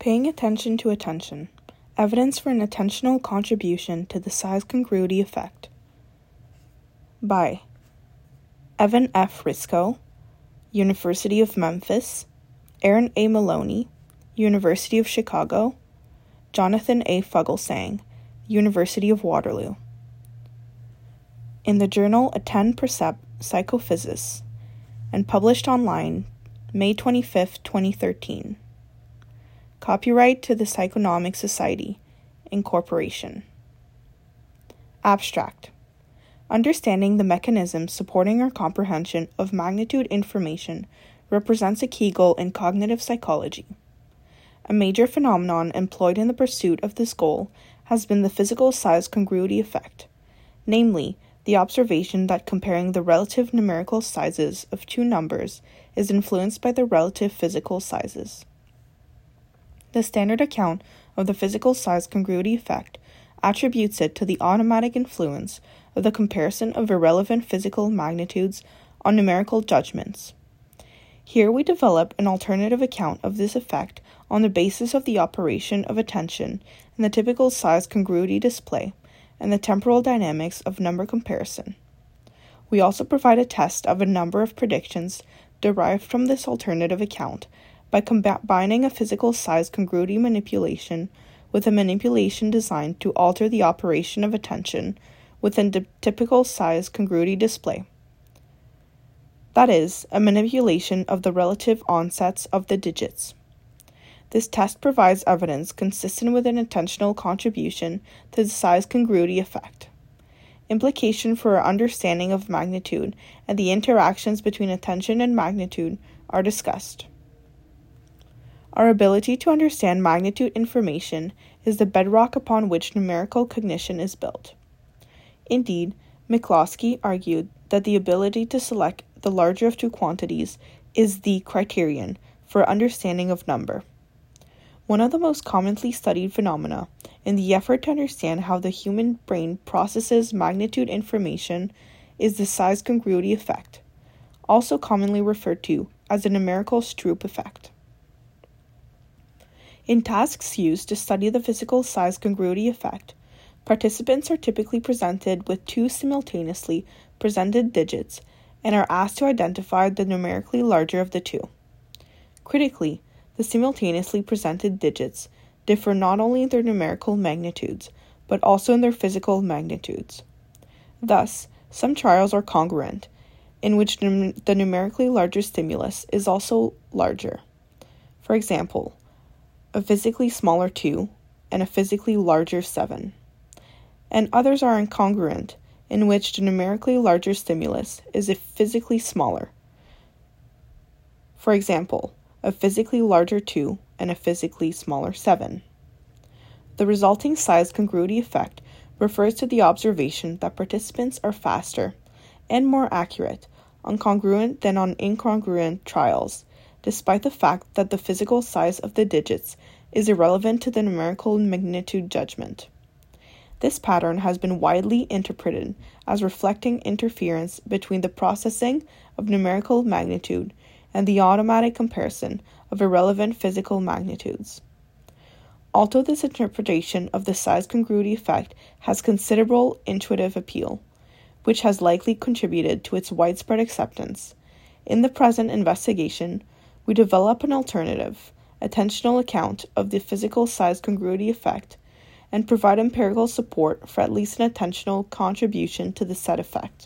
Paying attention to attention. Evidence for an attentional contribution to the size congruity effect. By Evan F. Risco, University of Memphis, Aaron A. Maloney, University of Chicago, Jonathan A. Fugelsang, University of Waterloo. In the journal Attend Percept Psychophys, and published online May 25, 2013. Copyright to the Psychonomic Society, Incorporation. Abstract. Understanding the mechanisms supporting our comprehension of magnitude information represents a key goal in cognitive psychology. A major phenomenon employed in the pursuit of this goal has been the physical size congruity effect, namely, the observation that comparing the relative numerical sizes of two numbers is influenced by their relative physical sizes. The standard account of the physical size congruity effect attributes it to the automatic influence of the comparison of irrelevant physical magnitudes on numerical judgments. Here we develop an alternative account of this effect on the basis of the operation of attention in the typical size congruity display and the temporal dynamics of number comparison. We also provide a test of a number of predictions derived from this alternative account by combining a physical size congruity manipulation with a manipulation designed to alter the operation of attention within the typical size congruity display. That is, a manipulation of the relative onsets of the digits. This test provides evidence consistent with an attentional contribution to the size congruity effect. Implication for our understanding of magnitude and the interactions between attention and magnitude are discussed. Our ability to understand magnitude information is the bedrock upon which numerical cognition is built. Indeed, McCloskey argued that the ability to select the larger of two quantities is the criterion for understanding of number. One of the most commonly studied phenomena in the effort to understand how the human brain processes magnitude information is the size congruity effect, also commonly referred to as the numerical Stroop effect. In tasks used to study the physical size congruity effect, participants are typically presented with two simultaneously presented digits and are asked to identify the numerically larger of the two. Critically, the simultaneously presented digits differ not only in their numerical magnitudes, but also in their physical magnitudes. Thus, some trials are congruent, in which the numerically larger stimulus is also larger. For example, a physically smaller 2 and a physically larger 7. And others are incongruent, in which the numerically larger stimulus is physically smaller. For example, a physically larger 2 and a physically smaller 7. The resulting size congruity effect refers to the observation that participants are faster and more accurate on congruent than on incongruent trials, despite the fact that the physical size of the digits is irrelevant to the numerical magnitude judgment. This pattern has been widely interpreted as reflecting interference between the processing of numerical magnitude and the automatic comparison of irrelevant physical magnitudes. Although this interpretation of the size congruity effect has considerable intuitive appeal, which has likely contributed to its widespread acceptance, in the present investigation, we develop an alternative, attentional account of the physical size congruity effect and provide empirical support for at least an attentional contribution to the said effect.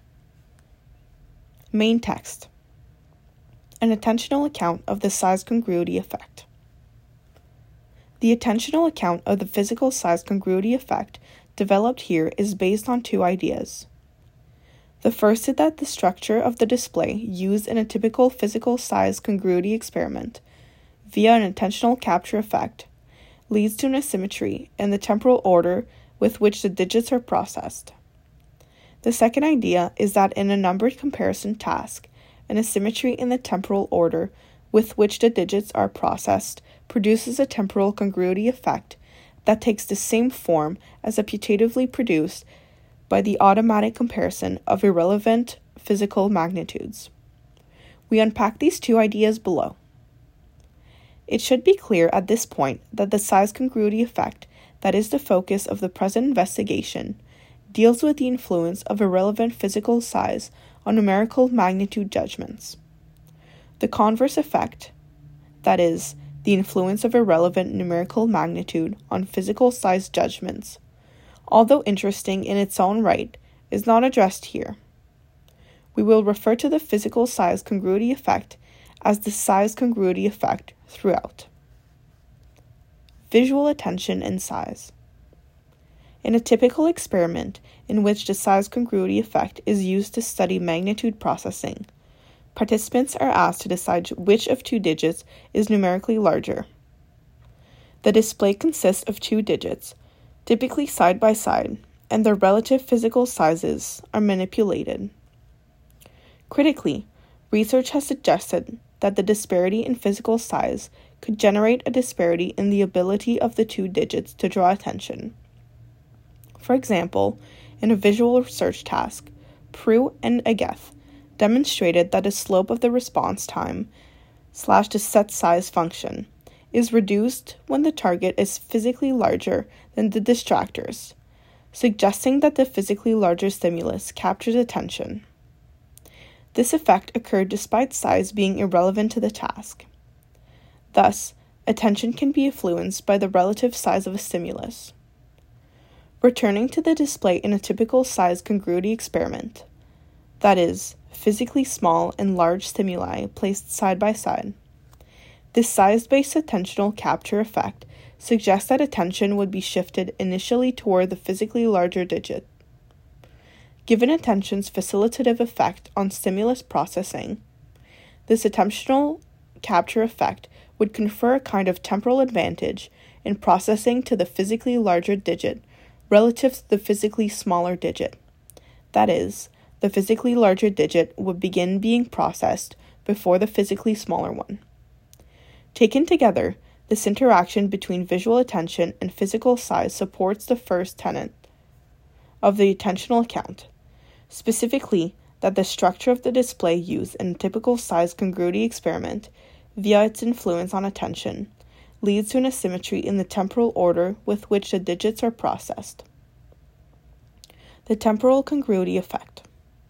Main text. An attentional account of the size congruity effect. The attentional account of the physical size congruity effect developed here is based on two ideas. The first is that the structure of the display used in a typical physical size congruity experiment, via an attentional capture effect, leads to an asymmetry in the temporal order with which the digits are processed. The second idea is that in a numbered comparison task, an asymmetry in the temporal order with which the digits are processed produces a temporal congruity effect that takes the same form as a putatively produced by the automatic comparison of irrelevant physical magnitudes. We unpack these two ideas below. It should be clear at this point that the size congruity effect that is the focus of the present investigation deals with the influence of irrelevant physical size on numerical magnitude judgments. The converse effect, that is, the influence of irrelevant numerical magnitude on physical size judgments, although interesting in its own right, is not addressed here. We will refer to the physical size congruity effect as the size congruity effect throughout. Visual attention and size. In a typical experiment in which the size congruity effect is used to study magnitude processing, participants are asked to decide which of two digits is numerically larger. The display consists of two digits, typically side by side, and their relative physical sizes are manipulated. Critically, research has suggested that the disparity in physical size could generate a disparity in the ability of the two digits to draw attention. For example, in a visual research task, Prue and Agathe demonstrated that the slope of the response time / the set size function is reduced when the target is physically larger than the distractors, suggesting that the physically larger stimulus captures attention. This effect occurred despite size being irrelevant to the task. Thus, attention can be influenced by the relative size of a stimulus. Returning to the display in a typical size congruity experiment, that is, physically small and large stimuli placed side by side, this size-based attentional capture effect suggests that attention would be shifted initially toward the physically larger digit. Given attention's facilitative effect on stimulus processing, this attentional capture effect would confer a kind of temporal advantage in processing to the physically larger digit relative to the physically smaller digit. That is, the physically larger digit would begin being processed before the physically smaller one. Taken together, this interaction between visual attention and physical size supports the first tenet of the attentional account, specifically that the structure of the display used in a typical size congruity experiment, via its influence on attention, leads to an asymmetry in the temporal order with which the digits are processed. The temporal congruity effect.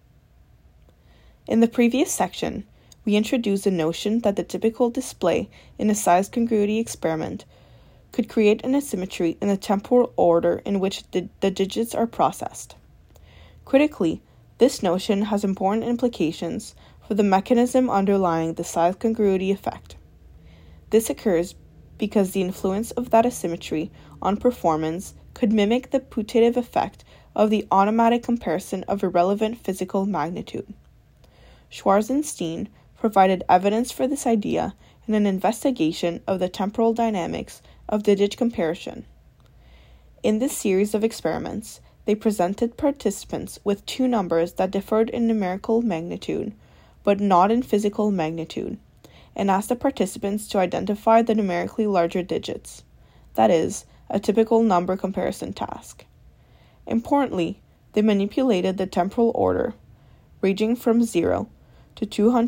In the previous section, we introduced the notion that the typical display in a size congruity experiment could create an asymmetry in the temporal order in which the digits are processed. Critically, this notion has important implications for the mechanism underlying the size congruity effect. This occurs because the influence of that asymmetry on performance could mimic the putative effect of the automatic comparison of irrelevant physical magnitude. Schwarz and Steen provided evidence for this idea in an investigation of the temporal dynamics of digit comparison. In this series of experiments, they presented participants with two numbers that differed in numerical magnitude, but not in physical magnitude, and asked the participants to identify the numerically larger digits, that is, a typical number comparison task. Importantly, they manipulated the temporal order, ranging from 0 to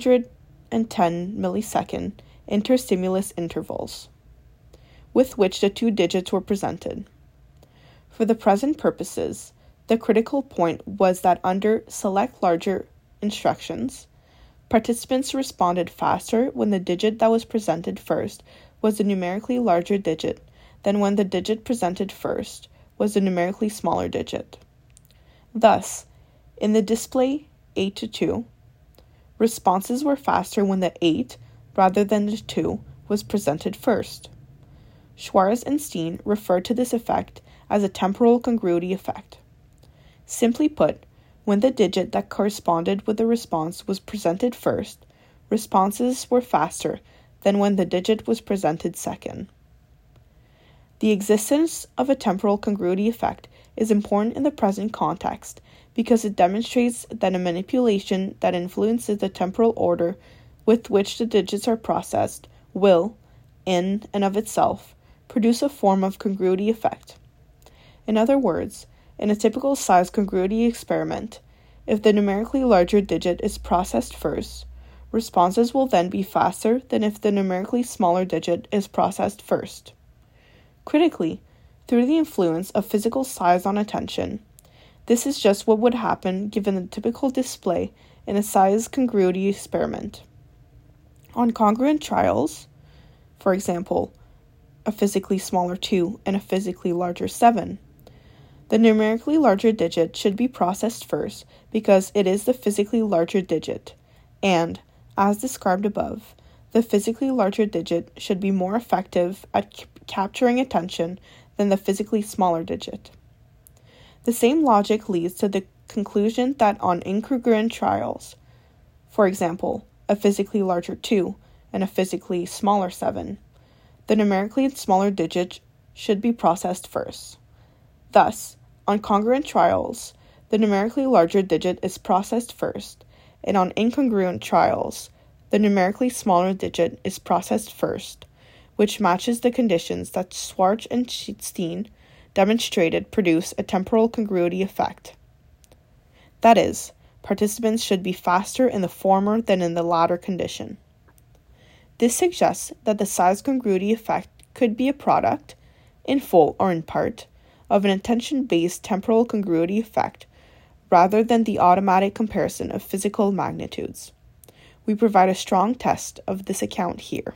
210 millisecond interstimulus intervals, with which the two digits were presented. For the present purposes, the critical point was that under select larger instructions, participants responded faster when the digit that was presented first was the numerically larger digit than when the digit presented first was the numerically smaller digit. Thus, in the display 8 to 2, responses were faster when the 8, rather than the 2, was presented first. Schwarz and Steen referred to this effect as a temporal congruity effect. Simply put, when the digit that corresponded with the response was presented first, responses were faster than when the digit was presented second. The existence of a temporal congruity effect is important in the present context because it demonstrates that a manipulation that influences the temporal order with which the digits are processed will, in and of itself, produce a form of congruity effect. In other words, in a typical size congruity experiment, if the numerically larger digit is processed first, Responses will then be faster than if the numerically smaller digit is processed first. Critically, through the influence of physical size on attention, this is just what would happen given the typical display in a size congruity experiment. On congruent trials, for example, a physically smaller 2 and a physically larger 7, the numerically larger digit should be processed first because it is the physically larger digit, and, as described above, the physically larger digit should be more effective at capturing attention than the physically smaller digit. The same logic leads to the conclusion that on incongruent trials, for example, a physically larger 2 and a physically smaller 7, the numerically smaller digit should be processed first. Thus, on congruent trials, the numerically larger digit is processed first, and on incongruent trials, the numerically smaller digit is processed first, which matches the conditions that Schwartz and Steen demonstrated produce a temporal congruity effect. That is, participants should be faster in the former than in the latter condition. This suggests that the size congruity effect could be a product, in full or in part, of an attention-based temporal congruity effect rather than the automatic comparison of physical magnitudes. We provide a strong test of this account here.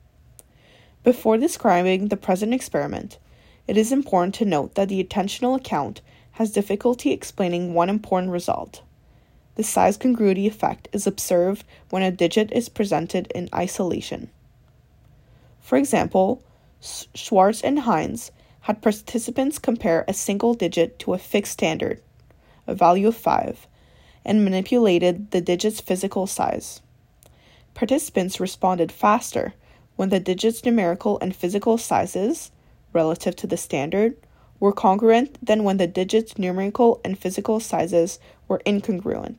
Before describing the present experiment, it is important to note that the attentional account has difficulty explaining one important result. The size congruity effect is observed when a digit is presented in isolation. For example, Schwartz and Hines had participants compare a single digit to a fixed standard, a value of 5, and manipulated the digit's physical size. Participants responded faster when the digit's numerical and physical sizes, relative to the standard, were congruent than when the digit's numerical and physical sizes were incongruent.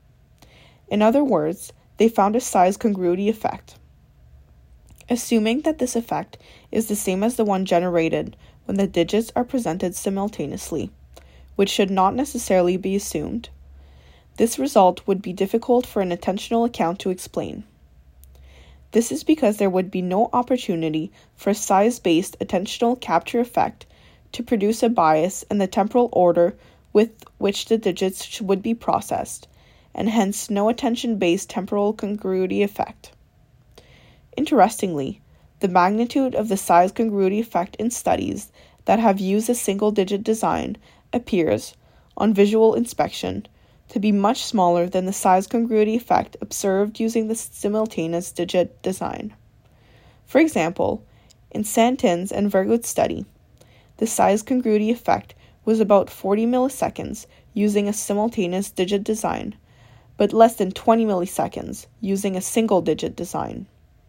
In other words, they found a size congruity effect. Assuming that this effect is the same as the one generated when the digits are presented simultaneously, which should not necessarily be assumed, this result would be difficult for an attentional account to explain. This is because there would be no opportunity for a size-based attentional capture effect to produce a bias in the temporal order with which the digits would be processed, and hence no attention-based temporal congruity effect. Interestingly, the magnitude of the size congruity effect in studies that have used a single-digit design appears, on visual inspection, to be much smaller than the size congruity effect observed using the simultaneous digit design. For example, in Santin's and Vergood's study, the size congruity effect was about 40 milliseconds using a simultaneous digit design, but less than 20 milliseconds using a single-digit design.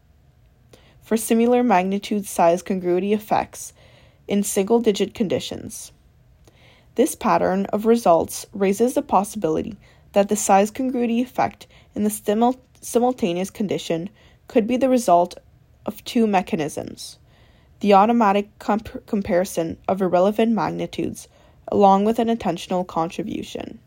For similar magnitude size congruity effects in single-digit conditions. This pattern of results raises the possibility that the size congruity effect in the simultaneous condition could be the result of two mechanisms: the automatic comparison of irrelevant magnitudes along with an attentional contribution.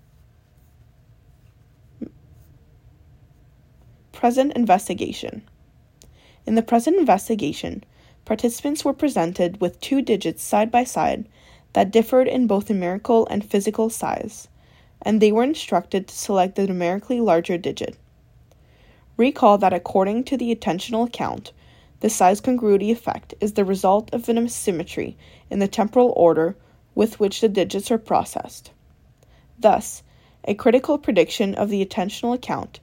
Present investigation. In the present investigation, participants were presented with two digits side by side that differed in both numerical and physical size, and they were instructed to select the numerically larger digit. Recall that according to the attentional account, the size congruity effect is the result of an asymmetry in the temporal order with which the digits are processed. Thus, a critical prediction of the attentional account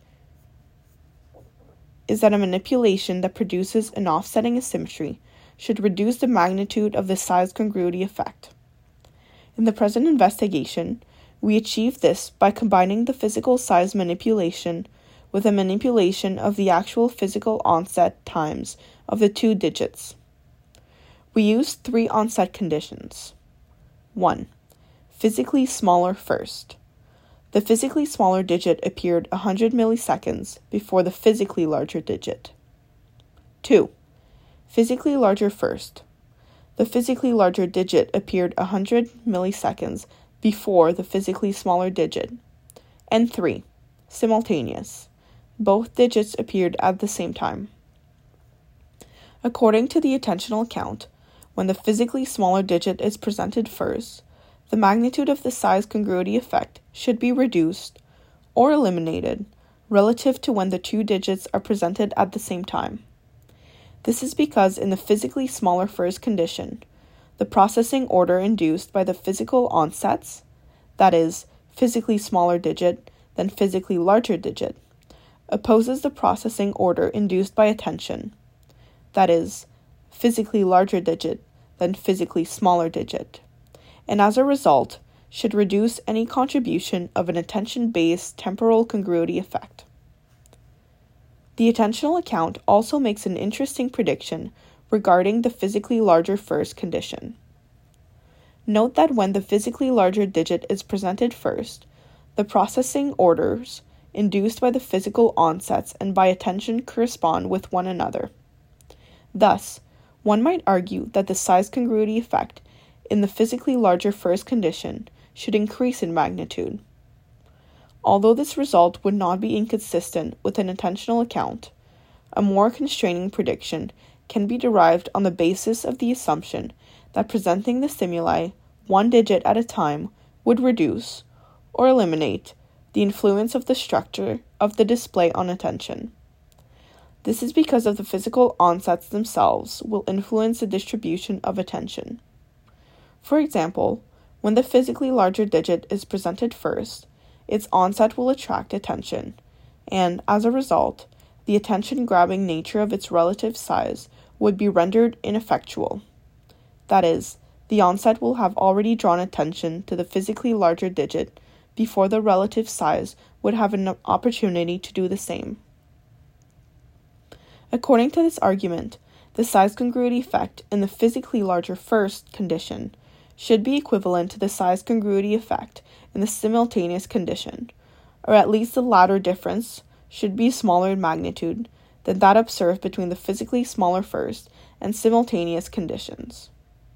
is that a manipulation that produces an offsetting asymmetry should reduce the magnitude of the size congruity effect. In the present investigation, we achieve this by combining the physical size manipulation with a manipulation of the actual physical onset times of the two digits. We used three onset conditions. 1. Physically smaller first. The physically smaller digit appeared 100 milliseconds before the physically larger digit. 2. Physically larger first. The physically larger digit appeared 100 milliseconds before the physically smaller digit. And 3. Simultaneous. Both digits appeared at the same time. According to the attentional account, when the physically smaller digit is presented first, the magnitude of the size congruity effect should be reduced or eliminated relative to when the two digits are presented at the same time. This is because in the physically smaller first condition, the processing order induced by the physical onsets, that is, physically smaller digit than physically larger digit, opposes the processing order induced by attention, that is, physically larger digit than physically smaller digit, and as a result, should reduce any contribution of an attention-based temporal congruity effect. The attentional account also makes an interesting prediction regarding the physically larger first condition. Note that when the physically larger digit is presented first, the processing orders induced by the physical onsets and by attention correspond with one another. Thus, one might argue that the size congruity effect in the physically larger first condition should increase in magnitude. Although this result would not be inconsistent with an attentional account, a more constraining prediction can be derived on the basis of the assumption that presenting the stimuli one digit at a time would reduce or eliminate the influence of the structure of the display on attention. This is because of the physical onsets themselves will influence the distribution of attention. For example, when the physically larger digit is presented first, its onset will attract attention, and, as a result, the attention-grabbing nature of its relative size would be rendered ineffectual. That is, the onset will have already drawn attention to the physically larger digit before the relative size would have an opportunity to do the same. According to this argument, the size congruity effect in the physically larger first condition should be equivalent to the size congruity effect in the simultaneous condition, or at least the latter difference should be smaller in magnitude than that observed between the physically smaller first and simultaneous conditions.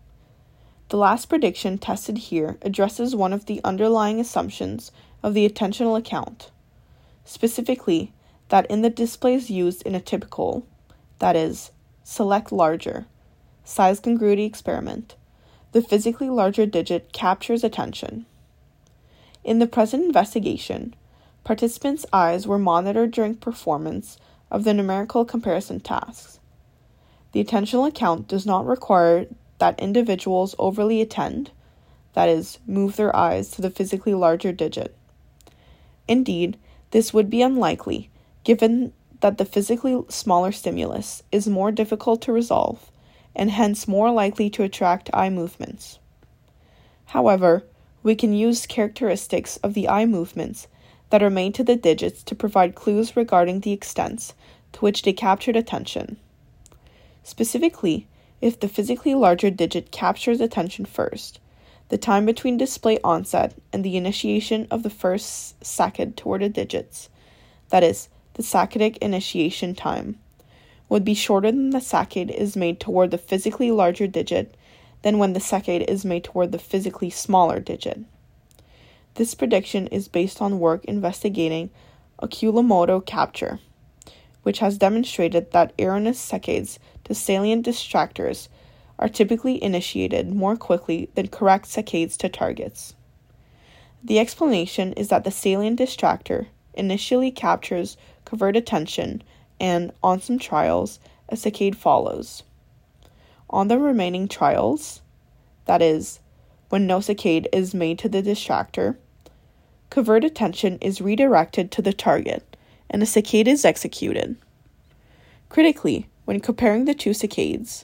The last prediction tested here addresses one of the underlying assumptions of the attentional account, specifically that in the displays used in a typical, that is, select larger, size congruity experiment, the physically larger digit captures attention. In the present investigation, participants' eyes were monitored during performance of the numerical comparison tasks. The attentional account does not require that individuals overly attend, that is, move their eyes to the physically larger digit. Indeed, this would be unlikely, given that the physically smaller stimulus is more difficult to resolve, and hence more likely to attract eye movements. However, we can use characteristics of the eye movements that are made to the digits to provide clues regarding the extents to which they captured attention. Specifically, if the physically larger digit captures attention first, the time between display onset and the initiation of the first saccade toward the digits, that is, the saccadic initiation time, would be shorter than the saccade is made toward the physically larger digit than when the saccade is made toward the physically smaller digit. This prediction is based on work investigating oculomotor capture, which has demonstrated that erroneous saccades to salient distractors are typically initiated more quickly than correct saccades to targets. The explanation is that the salient distractor initially captures covert attention and, on some trials, a saccade follows. On the remaining trials, that is, when no saccade is made to the distractor, covert attention is redirected to the target and a saccade is executed. Critically, when comparing the two saccades,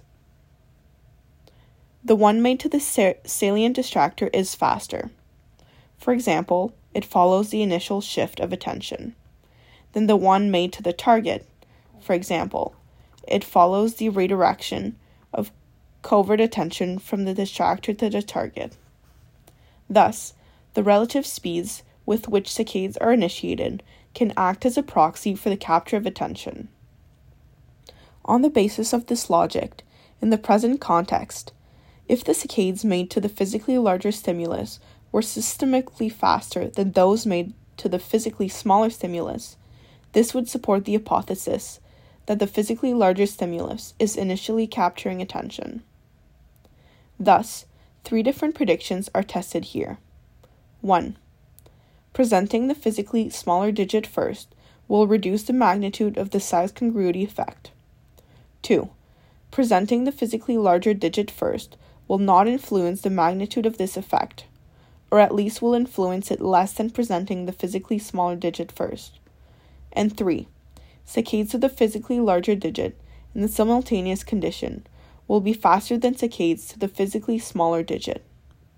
the one made to the salient distractor is faster. For example, it follows the initial shift of attention. Than the one made to the target. For example, it follows the redirection of covert attention from the distractor to the target. Thus, the relative speeds with which saccades are initiated can act as a proxy for the capture of attention. On the basis of this logic, in the present context, if the saccades made to the physically larger stimulus were systemically faster than those made to the physically smaller stimulus, This would support the hypothesis that the physically larger stimulus is initially capturing attention. Thus, 3 different predictions are tested here. 1. Presenting the physically smaller digit first will reduce the magnitude of the size congruity effect. 2. Presenting the physically larger digit first will not influence the magnitude of this effect, or at least will influence it less than presenting the physically smaller digit first. And 3. Saccades of the physically larger digit in the simultaneous condition will be faster than saccades to the physically smaller digit.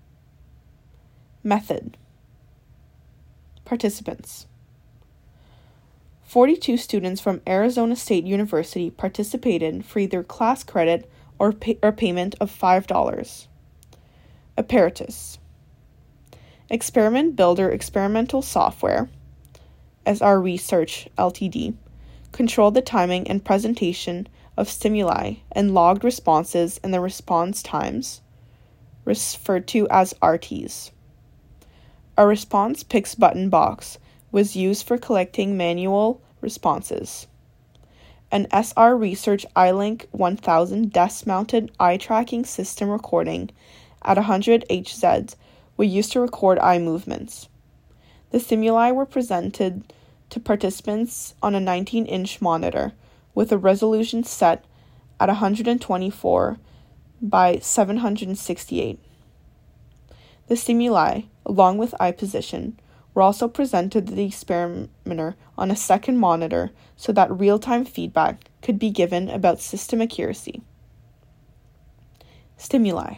Method. Participants. 42 students from Arizona State University participated for either class credit or payment of $5. Apparatus. Experiment Builder experimental software, SR Research Ltd., controlled the timing and presentation of stimuli and logged responses and the response times, referred to as RTs. A response picks button box was used for collecting manual responses. An SR Research iLink 1000 desk-mounted eye tracking system recording at 100 Hz was used to record eye movements. The stimuli were presented to participants on a 19-inch monitor with a resolution set at 124 by 768. The stimuli, along with eye position, were also presented to the experimenter on a second monitor so that real-time feedback could be given about system accuracy. Stimuli.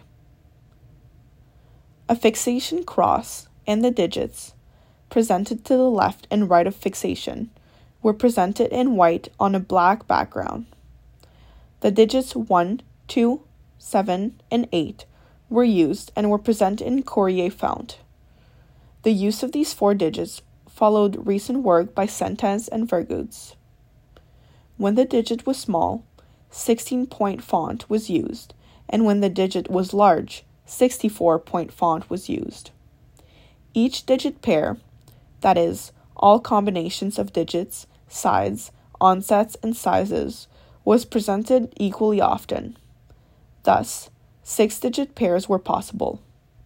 A fixation cross and the digits, presented to the left and right of fixation, were presented in white on a black background. The digits 1, 2, 7, and 8 were used and were presented in Fourier font. The use of these 4 digits followed recent work by Sentence and Vergouds. When the digit was small, 16-point font was used, and when the digit was large, 64-point font was used. Each digit pair, that is, all combinations of digits, sides, onsets, and sizes, was presented equally often. Thus, 6-digit pairs were possible.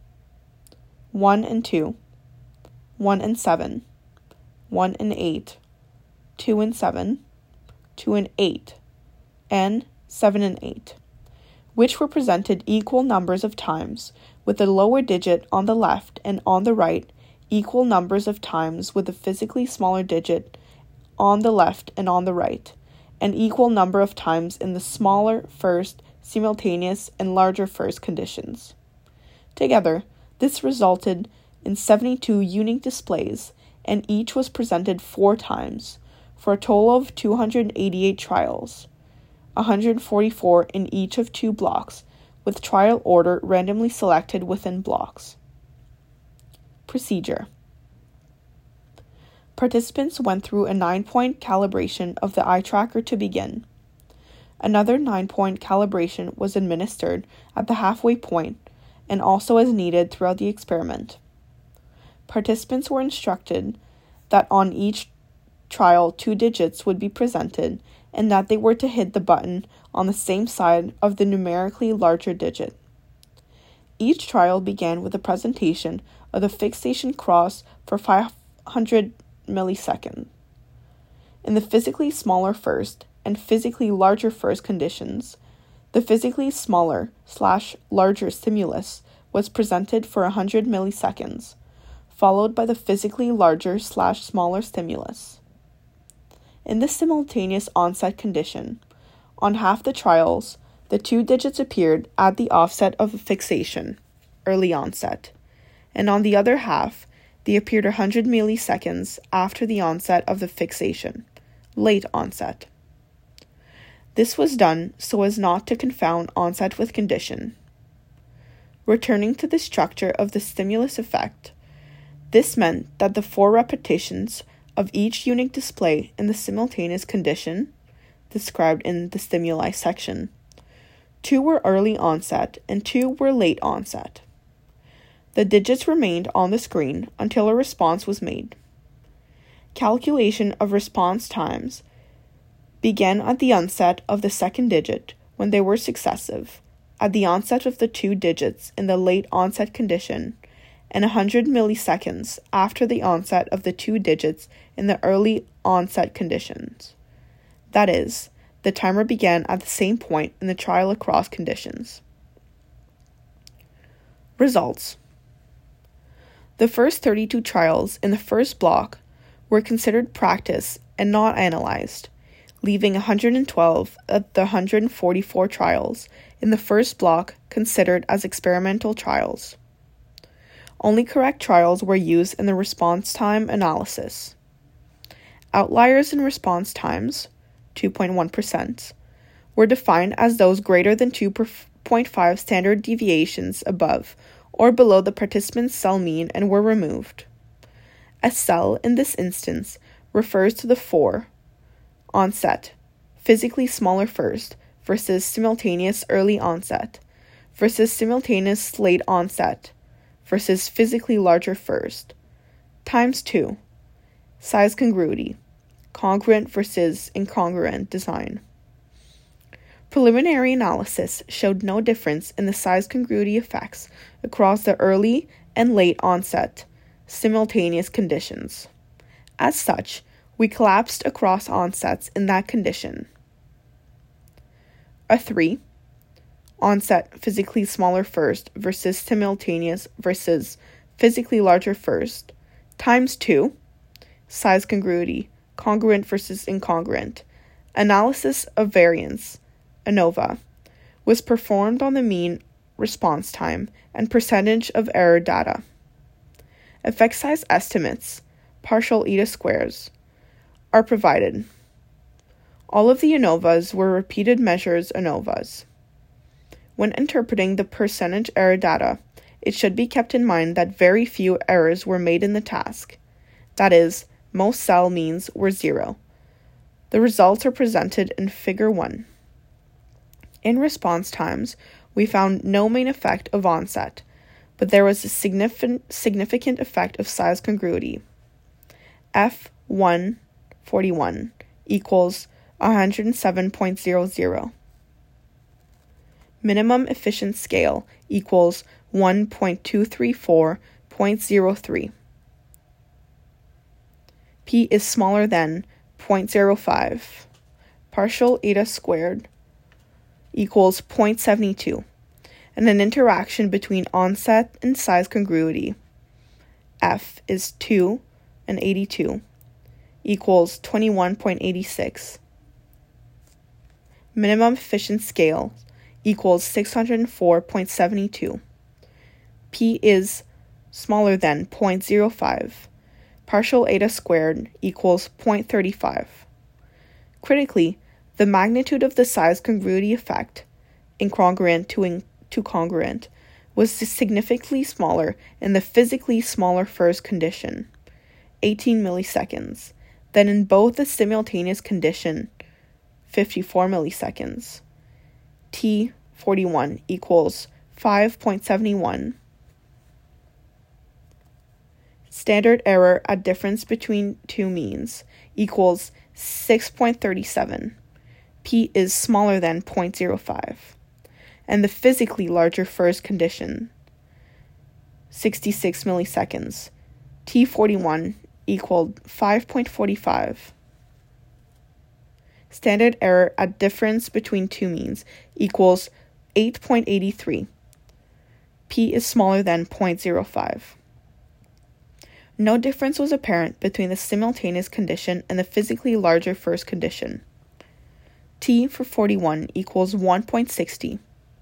1 and 2, 1 and 7, 1 and 8, 2 and 7, 2 and 8, and 7 and 8, which were presented equal numbers of times, with the lower digit on the left and on the right equal numbers of times with the physically smaller digit on the left and on the right, and equal number of times in the smaller first, simultaneous, and larger first conditions. Together, this resulted in 72 unique displays, and each was presented 4 times, for a total of 288 trials, 144 in each of 2 blocks, with trial order randomly selected within blocks. Procedure. Participants went through a 9-point calibration of the eye tracker to begin. Another 9-point calibration was administered at the halfway point and also as needed throughout the experiment. Participants were instructed that on each trial 2 digits would be presented and that they were to hit the button on the same side of the numerically larger digit. Each trial began with a presentation of the fixation cross for 500 milliseconds. In the physically smaller first and physically larger first conditions, the physically smaller/larger stimulus was presented for 100 milliseconds, followed by the physically larger/smaller stimulus. In the simultaneous onset condition, on half the trials, the 2 digits appeared at the offset of fixation, early onset, and on the other half, they appeared 100 milliseconds after the onset of the fixation, late onset. This was done so as not to confound onset with condition. Returning to the structure of the stimulus effect, this meant that the 4 repetitions of each unique display in the simultaneous condition, described in the stimuli section, 2 were early onset and 2 were late onset. The digits remained on the screen until a response was made. Calculation of response times began at the onset of the second digit when they were successive, at the onset of the two digits in the late onset condition, and 100 milliseconds after the onset of the two digits in the early onset conditions. That is, the timer began at the same point in the trial across conditions. Results. The first 32 trials in the first block were considered practice and not analyzed, leaving 112 of the 144 trials in the first block considered as experimental trials. Only correct trials were used in the response time analysis. Outliers in response times, 2.1%, were defined as those greater than 2.5 standard deviations above or below the participant's cell mean and were removed. A cell, in this instance, refers to the 4, onset, physically smaller first, versus simultaneous early onset, versus simultaneous late onset, versus physically larger first, times 2, size congruity, congruent versus incongruent design. Preliminary analysis showed no difference in the size congruity effects across the early and late onset simultaneous conditions. As such, we collapsed across onsets in that condition. A 3, onset physically smaller first versus simultaneous versus physically larger first, times 2, size congruity, congruent versus incongruent, analysis of variance, ANOVA, was performed on the mean response time and percentage of error data. Effect size estimates, partial eta squares, are provided. All of the ANOVAs were repeated measures ANOVAs. When interpreting the percentage error data, it should be kept in mind that very few errors were made in the task. That is, most cell means were 0. The results are presented in Figure 1. In response times, we found no main effect of onset, but there was a significant effect of size congruity. F141 equals 107.00. Minimum efficient scale equals 1.234.03. P is smaller than 0.05. Partial eta squared equals 0.72. And an interaction between onset and size congruity, F is 2 and 82, equals 21.86. Minimum efficient scale equals 604.72. P is smaller than 0.05. Partial eta squared equals 0.35. Critically, the magnitude of the size congruity effect, incongruent to congruent, was significantly smaller in the physically smaller first condition, 18 milliseconds, than in both the simultaneous condition, 54 milliseconds. T41 equals 5.71. Standard error at difference between two means equals 6.37. P is smaller than 0.05. And the physically larger first condition, 66 milliseconds. T41 equaled 5.45. Standard error at difference between two means equals 8.83. P is smaller than 0.05. No difference was apparent between the simultaneous condition and the physically larger first condition. T for 41 equals 1.60.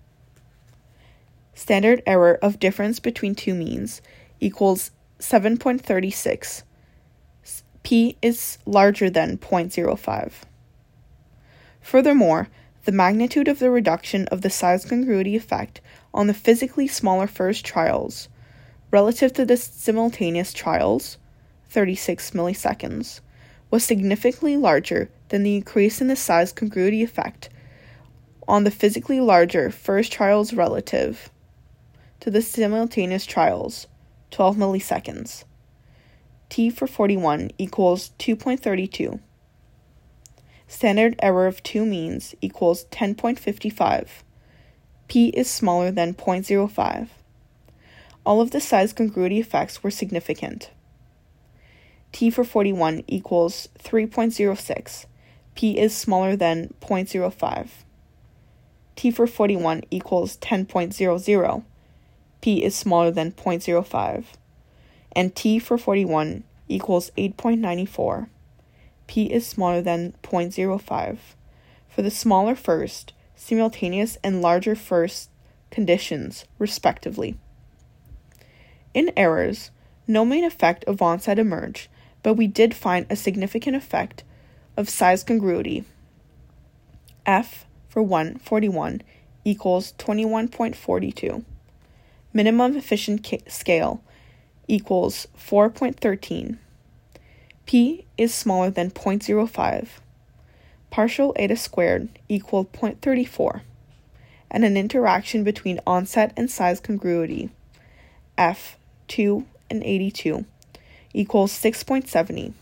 Standard error of difference between two means equals 7.36. P is larger than 0.05. Furthermore, the magnitude of the reduction of the size congruity effect on the physically smaller first trials relative to the simultaneous trials, 36 milliseconds, was significantly larger than the increase in the size congruity effect on the physically larger first trials relative to the simultaneous trials, 12 milliseconds. T for 41 equals 2.32. Standard error of two means equals 10.55. P is smaller than 0.05. All of the size congruity effects were significant. T for 41 equals 3.06. P is smaller than 0.05. T for 41 equals 10.00. P is smaller than 0.05. And T for 41 equals 8.94. P is smaller than 0.05 for the smaller first, simultaneous, and larger first conditions, respectively. In errors, no main effect of onset emerged, but we did find a significant effect of size congruity. F for 141 equals 21.42. Minimum efficient scale equals 4.13. P is smaller than 0.05. Partial eta squared equal 0.34. And an interaction between onset and size congruity, F, 2 and 82, equals 6.70.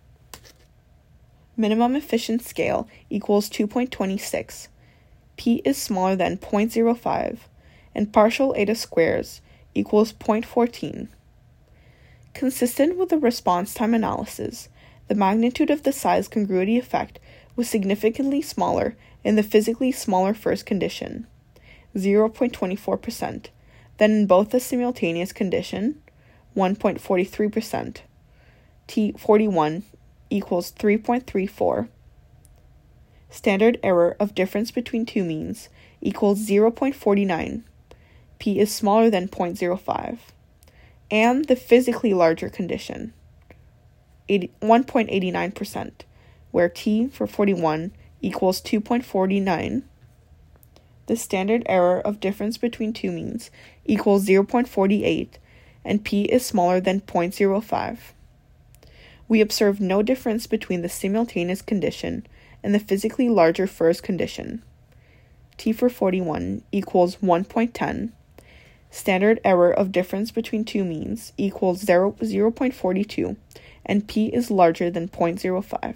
Minimum efficient scale equals 2.26. P is smaller than 0.05. And partial eta squares equals 0.14. Consistent with the response time analysis, the magnitude of the size congruity effect was significantly smaller in the physically smaller first condition, 0.24%, than in both the simultaneous condition, 1.43%. T41 equals 3.34. Standard error of difference between two means equals 0.49. P is smaller than 0.05. And the physically larger condition, 1.89%, where T for 41 equals 2.49. The standard error of difference between two means equals 0.48, and P is smaller than 0.05. We observe no difference between the simultaneous condition and the physically larger first condition. T for 41 equals 1.10. Standard error of difference between two means equals 0.42, and P is larger than 0.05.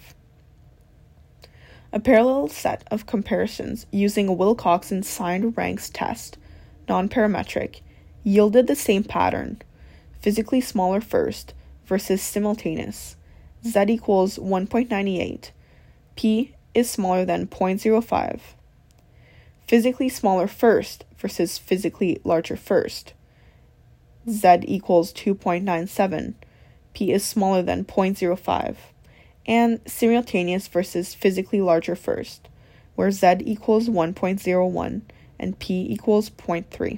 A parallel set of comparisons using a Wilcoxon signed ranks test, non-parametric, yielded the same pattern, physically smaller first versus simultaneous, Z equals 1.98, P is smaller than 0.05. Physically smaller first versus physically larger first, Z equals 2.97, P is smaller than 0.05, and simultaneous versus physically larger first, where Z equals 1.01 and P equals 0.3.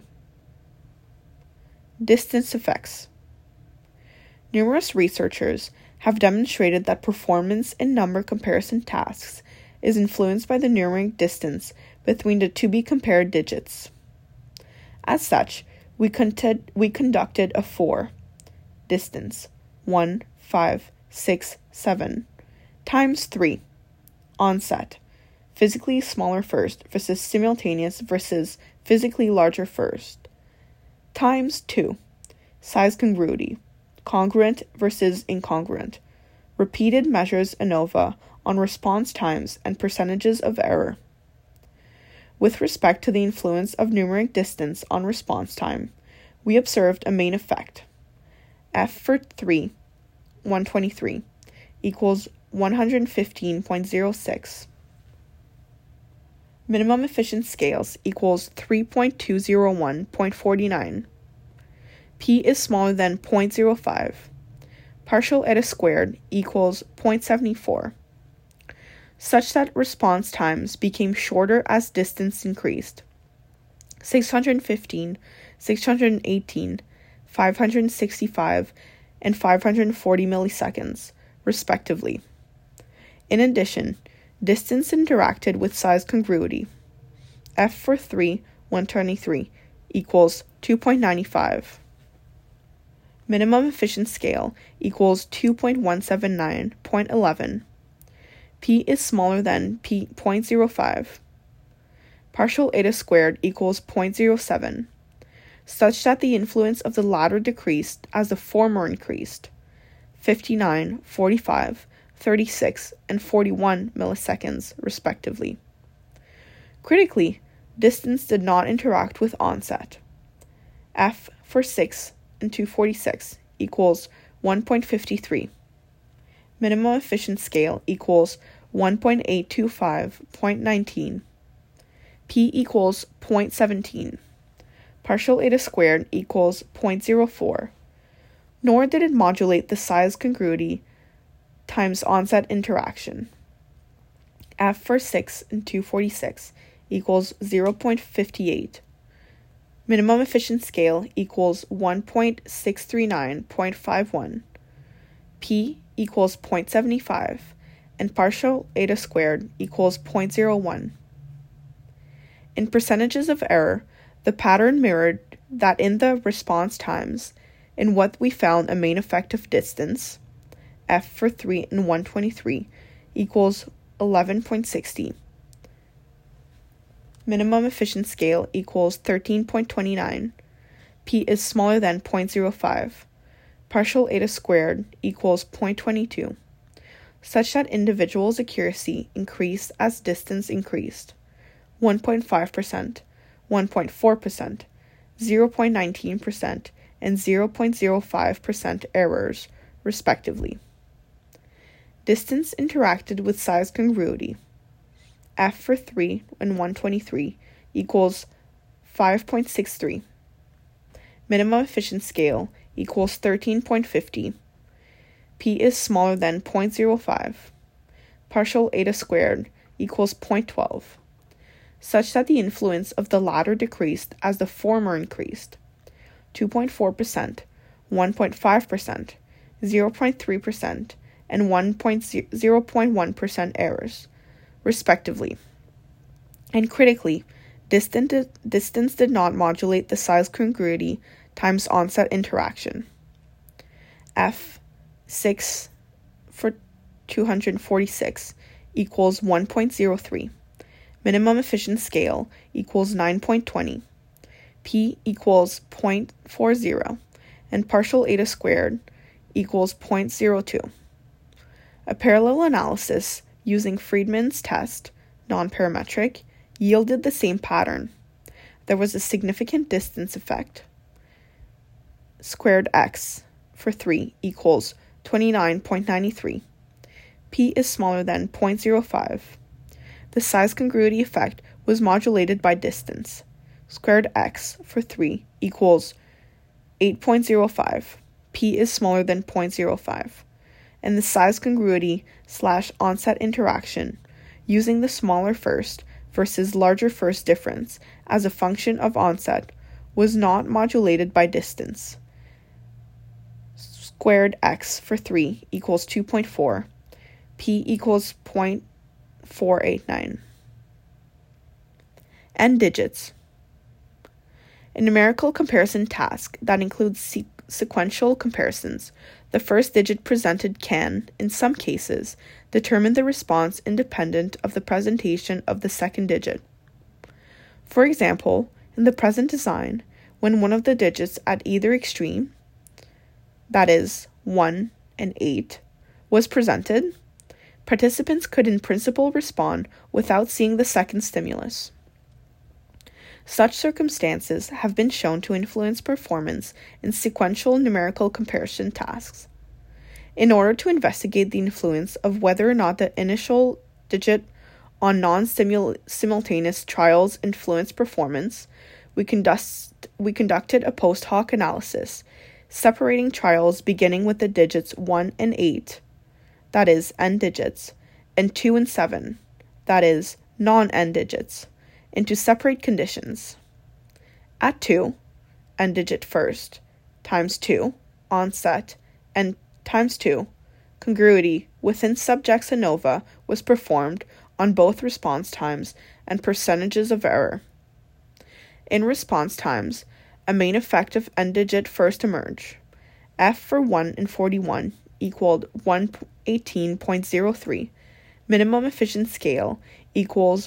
Distance effects. Numerous researchers have demonstrated that performance in number comparison tasks is influenced by the numeric distance between the to-be-compared digits. As such, we conducted a 4 distance 1, 5, 6, 7 times 3 onset physically smaller first versus simultaneous versus physically larger first times 2 size congruity congruent versus incongruent repeated measures ANOVA on response times and percentages of error. With respect to the influence of numeric distance on response time, we observed a main effect. F for 123, equals 115.06. Minimum efficient scales equals 3.201.49. P is smaller than 0.05. Partial eta squared equals 0.74. Such that response times became shorter as distance increased. 615, 618, 565, and 540 milliseconds, respectively. In addition, distance interacted with size congruity. F for 123 equals 2.95. Minimum efficient scale equals 2.179.11. P is smaller than 0.05. Partial eta squared equals 0.07, such that the influence of the latter decreased as the former increased. 59, 45, 36, and 41 milliseconds, respectively. Critically, distance did not interact with onset. F for 6 and 246 equals 1.53. Minimum efficient scale equals 1.825.19. P equals 0.17. Partial eta squared equals 0.04. Nor did it modulate the size congruity times onset interaction. F for 6 and 246 equals 0.58. Minimum efficient scale equals 1.639.51. P equals 0.75, and partial eta squared equals 0.01. In percentages of error, the pattern mirrored that in the response times, in what we found a main effective distance, F for 3 and 123 equals 11.60. Minimum efficient scale equals 13.29. P is smaller than 0.05. Partial eta squared equals 0.22, such that individuals' accuracy increased as distance increased. 1.5%, 1.4%, 0.19%, and 0.05% errors, respectively. Distance interacted with size congruity. F for 3 and 123 equals 5.63. Minimum efficient scale equals 13.50. P is smaller than 0.05. Partial eta squared equals 0.12, such that the influence of the latter decreased as the former increased. 2.4%, 1.5%, 0.3%, and 0.1% errors, respectively. And critically, distance did not modulate the size congruity times onset interaction. F 6 for 246 equals 1.03. Minimum efficient scale equals 9.20. P equals 0.40, and partial eta squared equals 0.02. A parallel analysis using Friedman's test, non-parametric, yielded the same pattern. There was a significant distance effect. Squared x for 3 equals 29.93. P is smaller than 0.05. The size congruity effect was modulated by distance. Squared x for 3 equals 8.05. P is smaller than 0.05. And the size congruity / onset interaction using the smaller first versus larger first difference as a function of onset was not modulated by distance. Squared x for 3 equals 2.4. P equals 0.489. N digits. A numerical comparison task that includes sequential comparisons. The first digit presented can, in some cases, determine the response independent of the presentation of the second digit. For example, in the present design, when one of the digits at either extreme, that is, 1 and 8, was presented, participants could in principle respond without seeing the second stimulus. Such circumstances have been shown to influence performance in sequential numerical comparison tasks. In order to investigate the influence of whether or not the initial digit on non-simultaneous trials influenced performance, we conducted a post hoc analysis, separating trials beginning with the digits 1 and 8, that is, n digits, and 2 and 7, that is, non-n digits, into separate conditions. At 2, n digit first, times 2, onset, and times 2, congruity within subjects ANOVA was performed on both response times and percentages of error. In response times, a main effective n digit first emerged. F for 1 and 41 equaled 118.03. Minimum efficient scale equals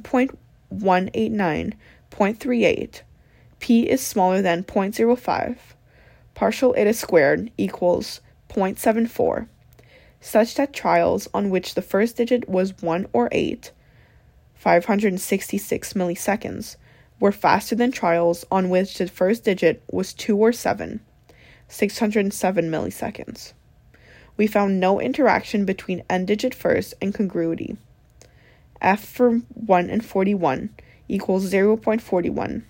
1.189.38. P is smaller than 0.05. Partial eta squared equals 0.74, such that trials on which the first digit was 1 or 8, 566 milliseconds, were faster than trials on which the first digit was 2 or 7, 607 milliseconds. We found no interaction between n-digit first and congruity. F for 1 and 41 equals 0.41.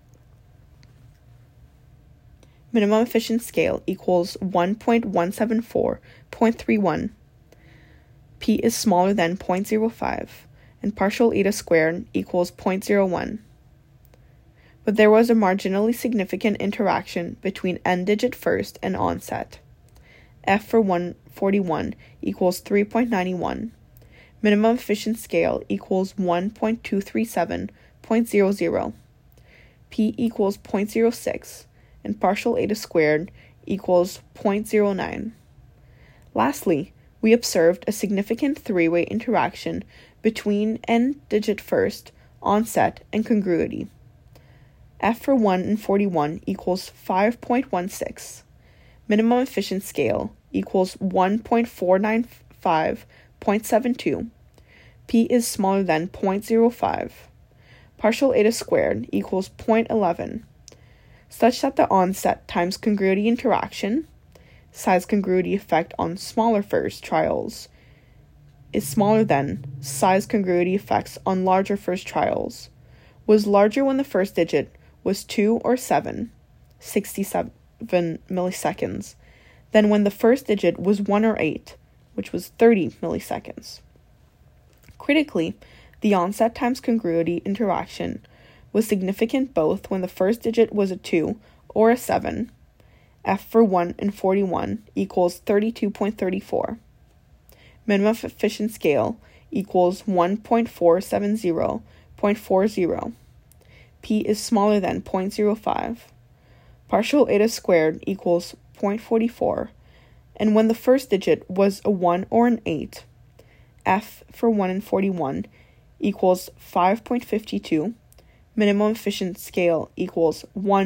Minimum efficient scale equals 1.174.31. P is smaller than 0.05, and partial eta squared equals 0.01. But there was a marginally significant interaction between n-digit first and onset. F for 141 equals 3.91. Minimum efficient scale equals 1.237.00. P equals 0.06, and partial eta squared equals 0.09. Lastly, we observed a significant three-way interaction between n-digit first, onset, and congruity. F for 1 and 41 equals 5.16. Minimum efficient scale equals 1.495.72. P is smaller than 0.05. Partial eta squared equals 0.11, such that the onset times congruity interaction, size congruity effect on smaller first trials, is smaller than size congruity effects on larger first trials, was larger when the first digit was 2 or 7, 67 milliseconds, than when the first digit was 1 or 8, which was 30 milliseconds. Critically, the onset times congruity interaction was significant both when the first digit was a 2 or a 7. F for 1 and 41 equals 32.34. Minimum efficient scale equals 1.470.40. P is smaller than 0.05. Partial eta squared equals 0.44, and when the first digit was a 1 or an 8, F for 1 and 41 equals 5.52, minimum efficient scale equals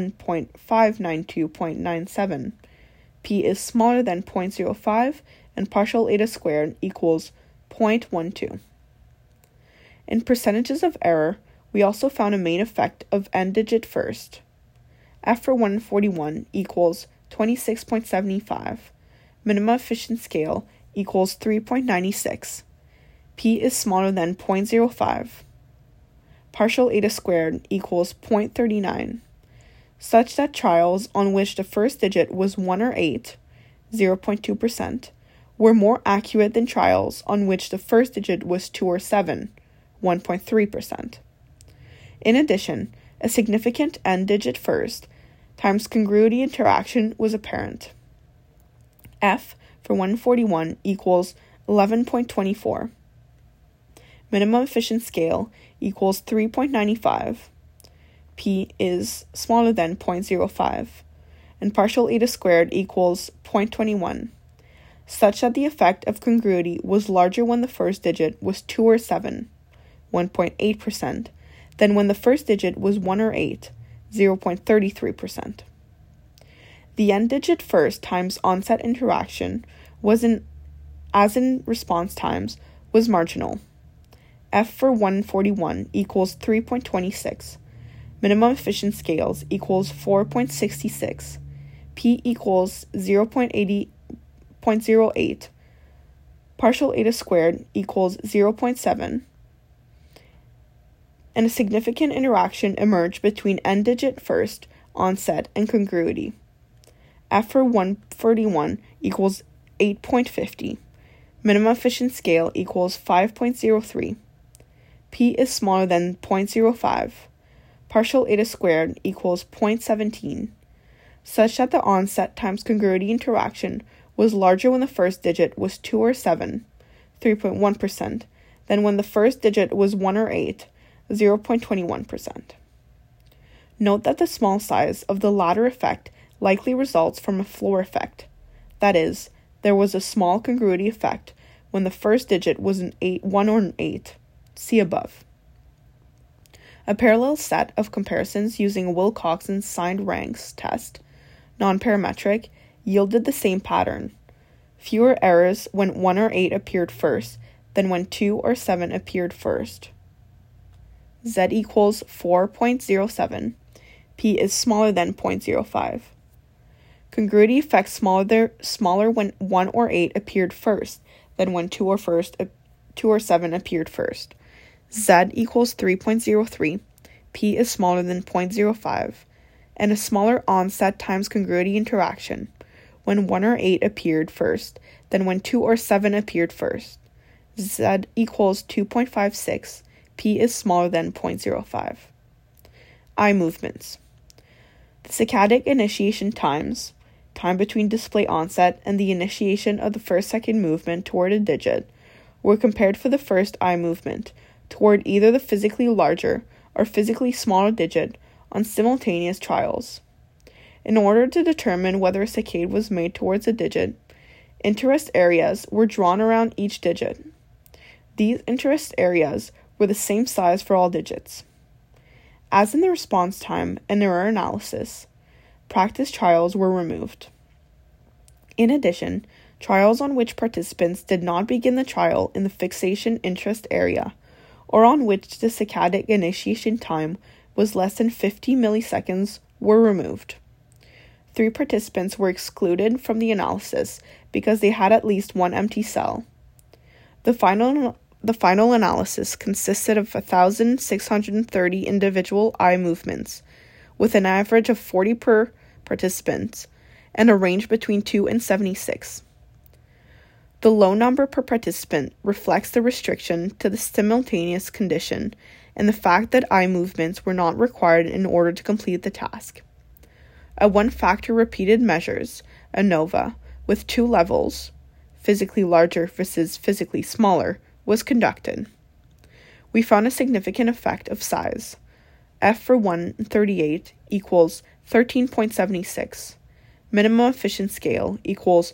1.592.97, P is smaller than 0.05, and partial eta squared equals 0.12. In percentages of error, we also found a main effect of n-digit first. F for 1 and 41 equals 26.75. Minimum efficient scale equals 3.96. P is smaller than 0.05. Partial eta squared equals 0.39, such that trials on which the first digit was 1 or 8, 0.2%, were more accurate than trials on which the first digit was 2 or 7, 1.3%. In addition, a significant n-digit first times congruity interaction was apparent. F for 141 equals 11.24. Minimum efficient scale equals 3.95. P is smaller than 0.05, and partial eta squared equals 0.21, such that the effect of congruity was larger when the first digit was 2 or 7, 1.8%, than when the first digit was 1 or 8, 0.33%. The n-digit first times onset interaction as in response times, was marginal. F for 141 equals 3.26. Minimum efficient scales equals 4.66. P equals 0.08. Partial eta squared equals 0.7. And a significant interaction emerged between n-digit first, onset, and congruity. F for 141 equals 8.50. Minimum efficient scale equals 5.03. P is smaller than 0.05. Partial eta squared equals 0.17, such that the onset times congruity interaction was larger when the first digit was 2 or 7, 3.1%, than when the first digit was 1 or 8, 0.21%. Note that the small size of the latter effect likely results from a floor effect. That is, there was a small congruity effect when the first digit was 1 or an 8. See above. A parallel set of comparisons using Wilcoxon's signed ranks test, non-parametric, yielded the same pattern. Fewer errors when 1 or 8 appeared first than when 2 or 7 appeared first. Z equals 4.07. P is smaller than 0.05. Congruity effect smaller when 1 or 8 appeared first than when 2 or 7 appeared first. Z equals 3.03. P is smaller than 0.05. And a smaller onset times congruity interaction when 1 or 8 appeared first than when 2 or 7 appeared first. Z equals 2.56. P is smaller than 0.05. Eye movements. The saccadic initiation times, time between display onset and the initiation of the first-second movement toward a digit, were compared for the first eye movement toward either the physically larger or physically smaller digit on simultaneous trials. In order to determine whether a saccade was made towards a digit, interest areas were drawn around each digit. These interest areas were the same size for all digits. As in the response time and error analysis, practice trials were removed. In addition, trials on which participants did not begin the trial in the fixation interest area, or on which the saccadic initiation time was less than 50 milliseconds, were removed. 3 participants were excluded from the analysis because they had at least one empty cell. The final analysis consisted of 1,630 individual eye movements, with an average of 40 per participant, and a range between 2 and 76. The low number per participant reflects the restriction to the simultaneous condition and the fact that eye movements were not required in order to complete the task. A one-factor repeated measures, ANOVA, with 2 levels, physically larger versus physically smaller, was conducted. We found a significant effect of size. F for 138 equals 13.76. Minimum efficient scale equals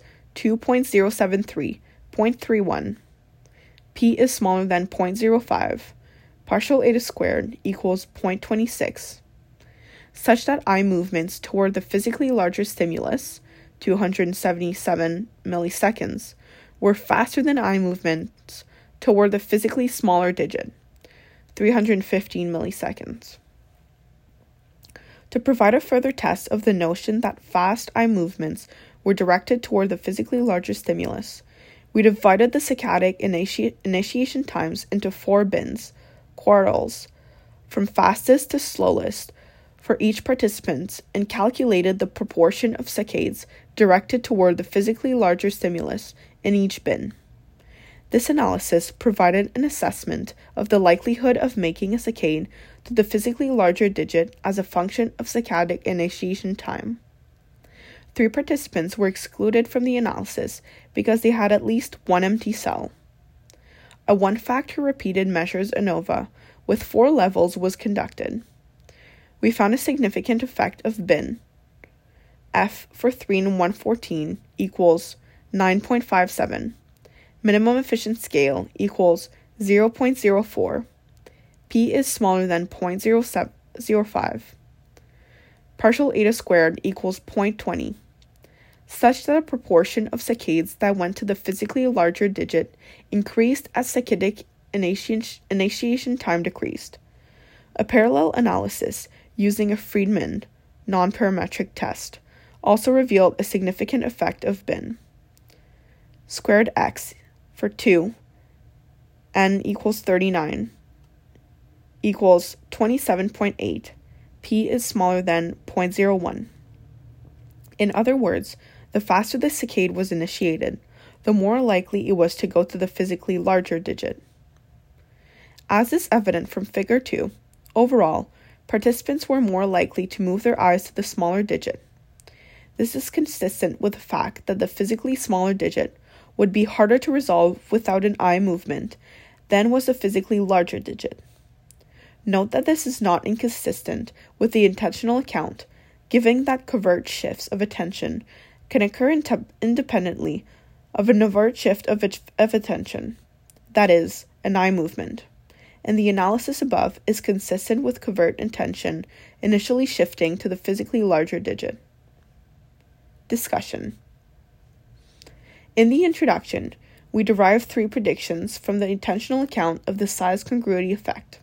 2.073.31. P is smaller than 0.05. Partial eta squared equals 0.26. Such that eye movements toward the physically larger stimulus, 277 milliseconds, were faster than eye movements toward the physically smaller digit, 315 milliseconds. To provide a further test of the notion that fast eye movements were directed toward the physically larger stimulus, we divided the saccadic initiation times into 4 bins, quartiles, from fastest to slowest, for each participant, and calculated the proportion of saccades directed toward the physically larger stimulus in each bin. This analysis provided an assessment of the likelihood of making a saccade to the physically larger digit as a function of saccadic initiation time. 3 participants were excluded from the analysis because they had at least one empty cell. A one-factor repeated measures ANOVA with 4 levels was conducted. We found a significant effect of bin. F for 3 and 114 equals 9.57. Minimum efficient scale equals 0.04. P is smaller than 0.05. Partial eta squared equals 0.20. Such that a proportion of saccades that went to the physically larger digit increased as saccadic initiation time decreased. A parallel analysis using a Friedman non-parametric test also revealed a significant effect of bin. Squared x for 2, n equals 39, equals 27.8. P is smaller than 0.01. In other words, the faster the saccade was initiated, the more likely it was to go to the physically larger digit. As is evident from Figure 2, overall, participants were more likely to move their eyes to the smaller digit. This is consistent with the fact that the physically smaller digit would be harder to resolve without an eye movement than was the physically larger digit. Note that this is not inconsistent with the intentional account, given that covert shifts of attention can occur independently of an overt shift of attention, that is, an eye movement, and the analysis above is consistent with covert attention initially shifting to the physically larger digit. Discussion. In the introduction, we derive 3 predictions from the attentional account of the size congruity effect.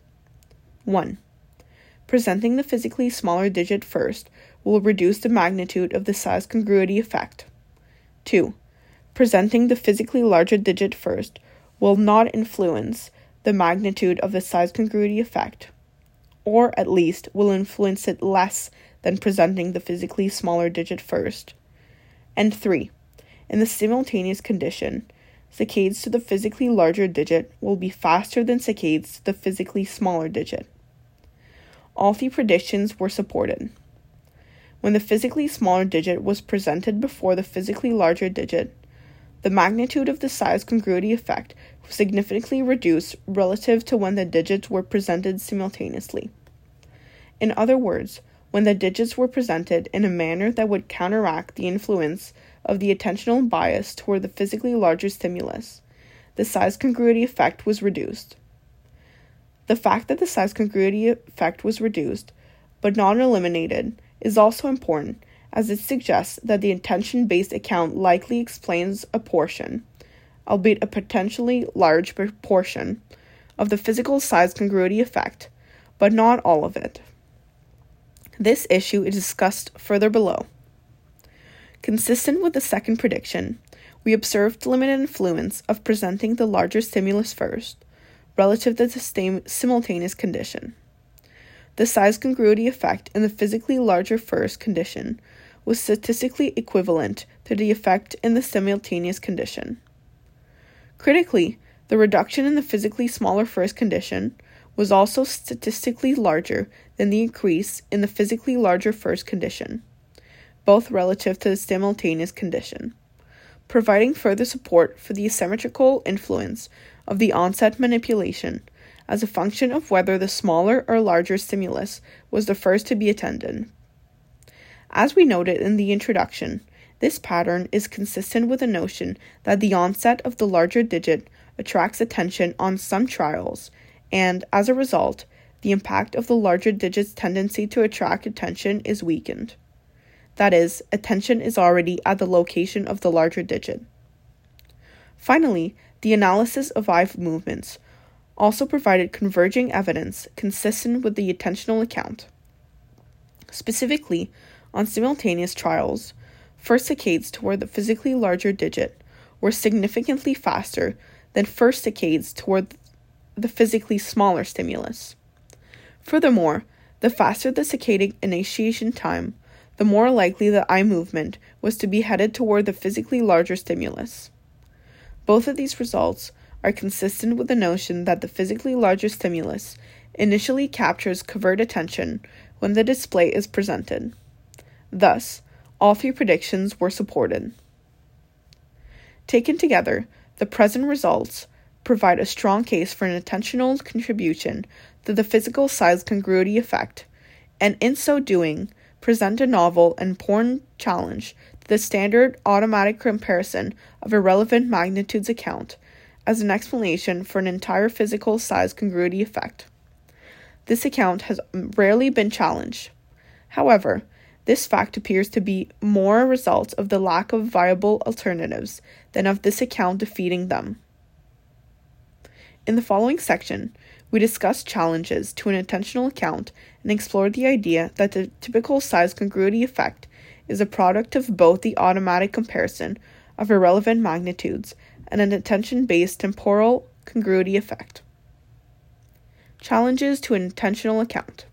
1. Presenting the physically smaller digit first will reduce the magnitude of the size congruity effect. 2. Presenting the physically larger digit first will not influence the magnitude of the size congruity effect, or at least will influence it less than presenting the physically smaller digit first. And 3. In the simultaneous condition, saccades to the physically larger digit will be faster than saccades to the physically smaller digit. All 3 predictions were supported. When the physically smaller digit was presented before the physically larger digit, the magnitude of the size congruity effect was significantly reduced relative to when the digits were presented simultaneously. In other words, when the digits were presented in a manner that would counteract the influence of the attentional bias toward the physically larger stimulus, the size congruity effect was reduced. The fact that the size congruity effect was reduced, but not eliminated, is also important, as it suggests that the attention-based account likely explains a portion, albeit a potentially large proportion, of the physical size congruity effect, but not all of it. This issue is discussed further below. Consistent with the second prediction, we observed limited influence of presenting the larger stimulus first, relative to the simultaneous condition. The size congruity effect in the physically larger first condition was statistically equivalent to the effect in the simultaneous condition. Critically, the reduction in the physically smaller first condition was also statistically larger than the increase in the physically larger first condition, both relative to the simultaneous condition, providing further support for the asymmetrical influence of the onset manipulation as a function of whether the smaller or larger stimulus was the first to be attended. As we noted in the introduction, this pattern is consistent with the notion that the onset of the larger digit attracts attention on some trials, and, as a result, the impact of the larger digit's tendency to attract attention is weakened. That is, attention is already at the location of the larger digit. Finally, the analysis of eye movements also provided converging evidence consistent with the attentional account. Specifically, on simultaneous trials, first saccades toward the physically larger digit were significantly faster than first saccades toward the physically smaller stimulus. Furthermore, the faster the saccadic initiation time, the more likely the eye movement was to be headed toward the physically larger stimulus. Both of these results are consistent with the notion that the physically larger stimulus initially captures covert attention when the display is presented. Thus, all 3 predictions were supported. Taken together, the present results provide a strong case for an attentional contribution to the physical size congruity effect, and in so doing, present a novel and important challenge to the standard automatic comparison of irrelevant magnitudes account as an explanation for an entire physical size congruity effect. This account has rarely been challenged. However, this fact appears to be more a result of the lack of viable alternatives than of this account defeating them. In the following section, we discuss challenges to an attentional account and explore the idea that the typical size congruity effect is a product of both the automatic comparison of irrelevant magnitudes and an attention-based temporal congruity effect. Challenges to an attentional account.